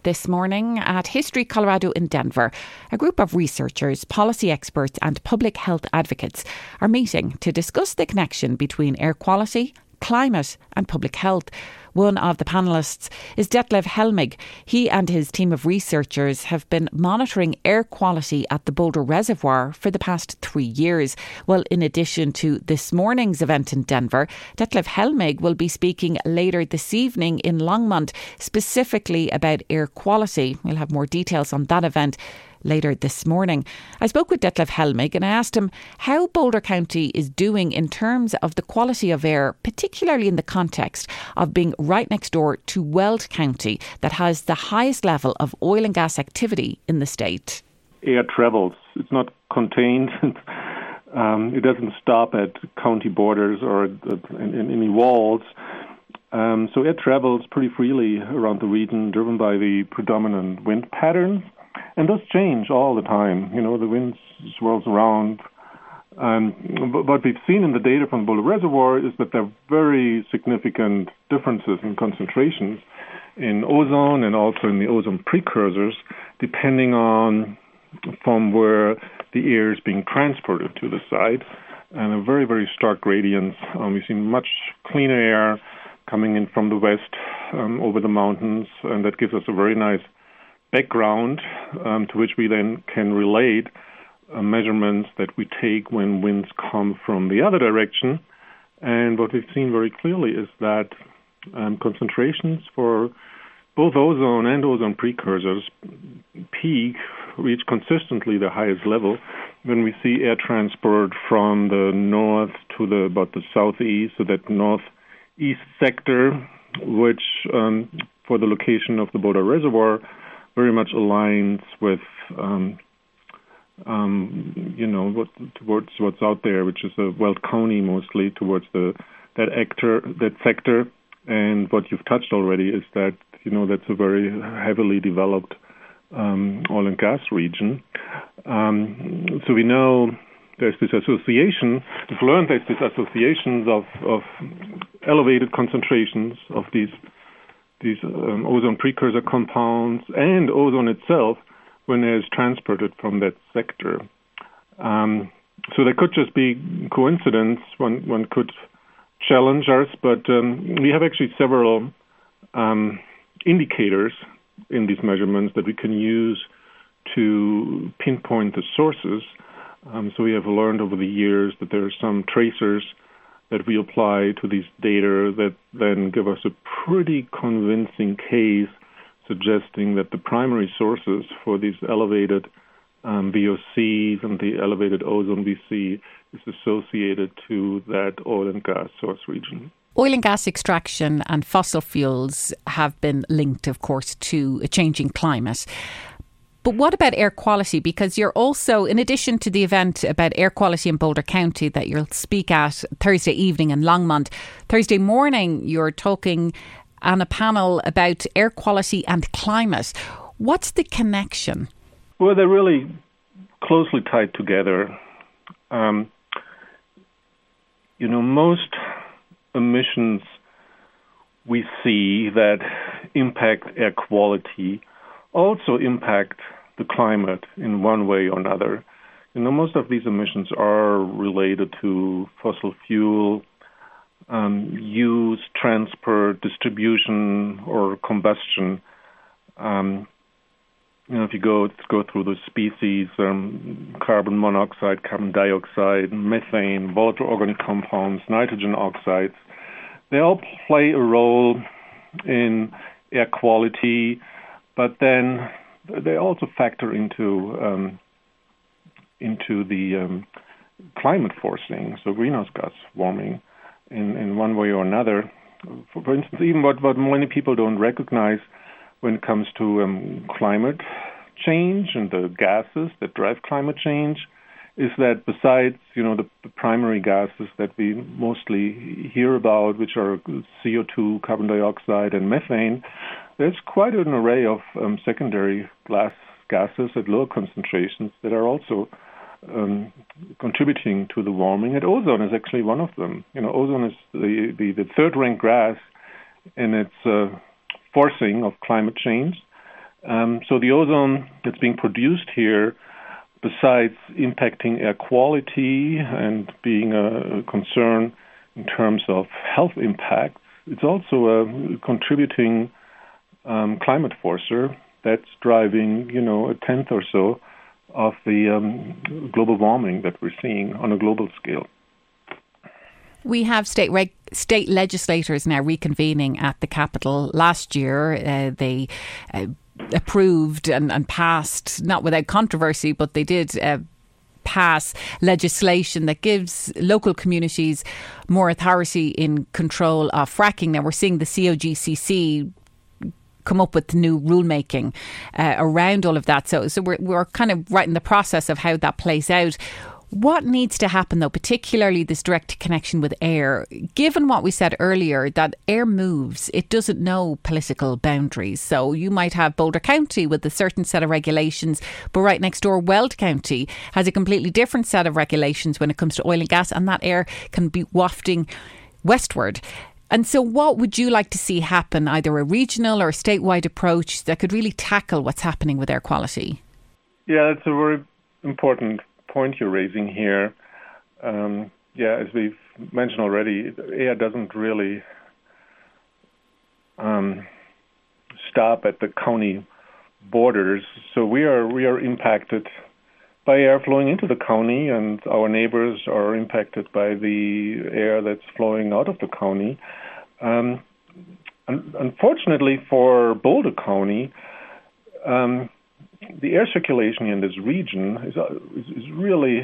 This morning at History Colorado in Denver, a group of researchers, policy experts and public health advocates are meeting to discuss the connection between air quality, climate and public health. One of the panellists is Detlev Helmig. He and his team of researchers have been monitoring air quality at the Boulder Reservoir for the past 3 years. Well, in addition to this morning's event in Denver, Detlev Helmig will be speaking later this evening in Longmont, specifically about air quality. We'll have more details on that event later this morning. I spoke with Detlev Helmig and I asked him how Boulder County is doing in terms of the quality of air, particularly in the context of being right next door to Weld County, that has the highest level of oil and gas activity in the state. Air travels. It's not contained. It doesn't stop at county borders or in any walls. So air travels pretty freely around the region, driven by the predominant wind patterns. And those change all the time. You know, the wind swirls around. But what we've seen in the data from the Boulder Reservoir is that there are very significant differences in concentrations in ozone and also in the ozone precursors, depending on from where the air is being transported to the site. And a very, very stark gradients. We've seen much cleaner air coming in from the west over the mountains, and that gives us a very nice background to which we then can relate measurements that we take when winds come from the other direction. And what we've seen very clearly is that concentrations for both ozone and ozone precursors reach consistently the highest level when we see air transport from the north to about the southeast, so that northeast sector, which for the location of the Boulder Reservoir very much aligns with, towards what's out there, which is Weld County mostly, towards that sector. And what you've touched already is that, that's a very heavily developed oil and gas region. So we know there's this association. We've learned there's this associations of elevated concentrations of these ozone precursor compounds and ozone itself when it is transported from that sector. So that could just be coincidence. One could challenge us, but we have actually several indicators in these measurements that we can use to pinpoint the sources. So we have learned over the years that there are some tracers that we apply to these data that then give us a pretty convincing case suggesting that the primary sources for these elevated VOCs and the elevated ozone we see is associated to that oil and gas source region. Oil and gas extraction and fossil fuels have been linked, of course, to a changing climate. But what about air quality? Because you're also, in addition to the event about air quality in Boulder County that you'll speak at Thursday evening in Longmont, Thursday morning you're talking on a panel about air quality and climate. What's the connection? Well, they're really closely tied together. Most emissions we see that impact air quality also impact the climate in one way or another. Most of these emissions are related to fossil fuel use, transport, distribution, or combustion. If you go through the species, carbon monoxide, carbon dioxide, methane, volatile organic compounds, nitrogen oxides, they all play a role in air quality, but then they also factor into the climate forcing, so greenhouse gas warming in one way or another. For instance, even what many people don't recognize when it comes to climate change and the gases that drive climate change is that besides, the primary gases that we mostly hear about, which are CO2, carbon dioxide, and methane, there's quite an array of secondary gases at lower concentrations that are also contributing to the warming. And ozone is actually one of them. Ozone is the third-ranked gas in its forcing of climate change. So the ozone that's being produced here, besides impacting air quality and being a concern in terms of health impacts, it's also a contributing climate forcer that's driving, a tenth or so of the global warming that we're seeing on a global scale. We have state legislators now reconvening at the Capitol. Last year, they approved and passed, not without controversy, but they did pass legislation that gives local communities more authority in control of fracking. Now, we're seeing the COGCC come up with new rulemaking around all of that. So we're kind of right in the process of how that plays out. What needs to happen, though, particularly this direct connection with air, given what we said earlier, that air moves, it doesn't know political boundaries. So you might have Boulder County with a certain set of regulations, but right next door, Weld County has a completely different set of regulations when it comes to oil and gas, and that air can be wafting westward. And so what would you like to see happen, either a regional or a statewide approach that could really tackle what's happening with air quality? Yeah, it's a very important point you're raising here. As we've mentioned already, air doesn't really stop at the county borders. So we are impacted by air flowing into the county, and our neighbors are impacted by the air that's flowing out of the county. Unfortunately for Boulder County, the air circulation in this region is really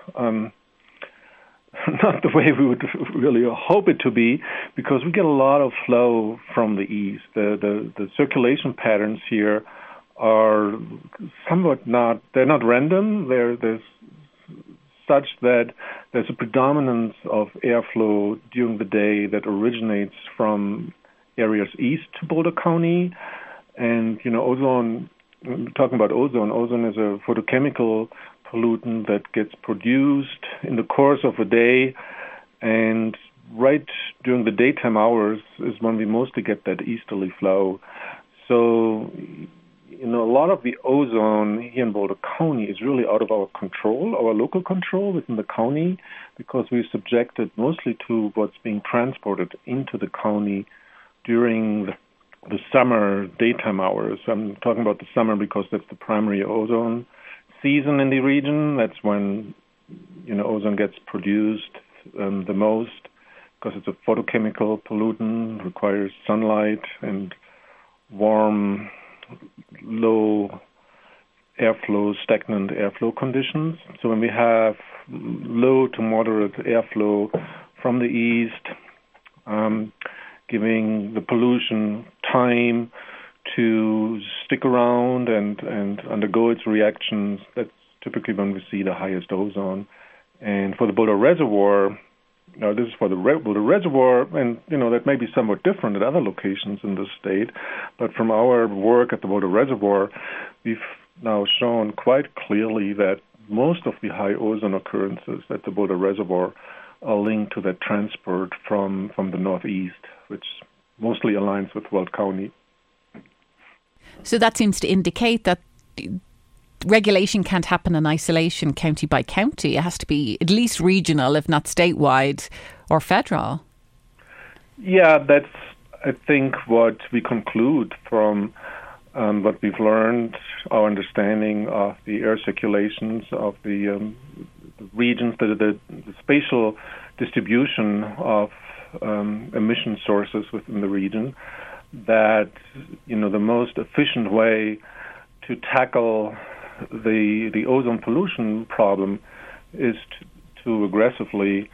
not the way we would really hope it to be, because we get a lot of flow from the east. The circulation patterns here are they're not random. There's such that there's a predominance of airflow during the day that originates from areas east to Boulder County. And, ozone, talking about ozone is a photochemical pollutant that gets produced in the course of a day, and right during the daytime hours is when we mostly get that easterly flow. So, a lot of the ozone here in Boulder County is really out of our control, our local control within the county, because we're subjected mostly to what's being transported into the county during the summer daytime hours. I'm talking about the summer because that's the primary ozone season in the region. That's when, ozone gets produced the most, because it's a photochemical pollutant, requires sunlight and warm, low airflow, stagnant airflow conditions. So when we have low to moderate airflow from the east, giving the pollution time to stick around and undergo its reactions, that's typically when we see the highest ozone. And for the Boulder Reservoir, this is for the Boulder Reservoir, and that may be somewhat different at other locations in the state, but from our work at the Boulder Reservoir, we've now shown quite clearly that most of the high ozone occurrences at the Boulder Reservoir are linked to that transport from the northeast, which mostly aligns with Weld County. So that seems to indicate that regulation can't happen in isolation county by county. It has to be at least regional, if not statewide or federal. Yeah, that's, I think, what we conclude from what we've learned, our understanding of the air circulations of the regions, the spatial distribution of emission sources within the region, that the most efficient way to tackle the ozone pollution problem is to aggressively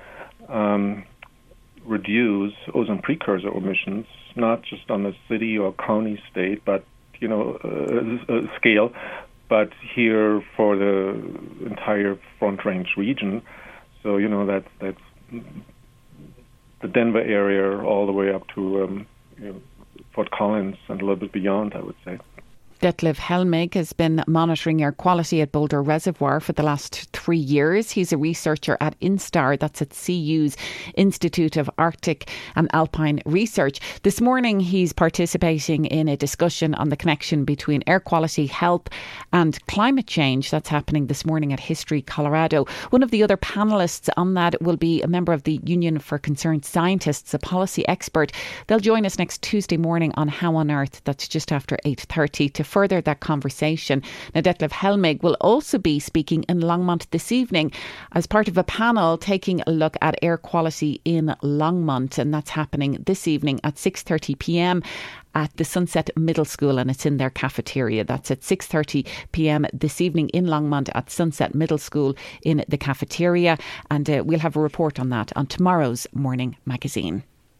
reduce ozone precursor emissions, not just on a city or county state, but scale, but here for the entire Front Range region. So that's the Denver area all the way up to Fort Collins and a little bit beyond, I would say. Detlev Helmig has been monitoring air quality at Boulder Reservoir for the last 3 years. He's a researcher at INSTAR, that's at CU's Institute of Arctic and Alpine Research. This morning he's participating in a discussion on the connection between air quality, health and climate change. That's happening this morning at History Colorado. One of the other panellists on that will be a member of the Union for Concerned Scientists, a policy expert. They'll join us next Tuesday morning on How on Earth. That's just after 8:30 to further that conversation. Now, Detlev Helmig will also be speaking in Longmont this evening as part of a panel taking a look at air quality in Longmont, and that's happening this evening at 6:30 p.m. at the Sunset Middle School, and it's in their cafeteria. That's at 6:30 p.m. this evening in Longmont at Sunset Middle School in the cafeteria, and we'll have a report on that on tomorrow's Morning Magazine.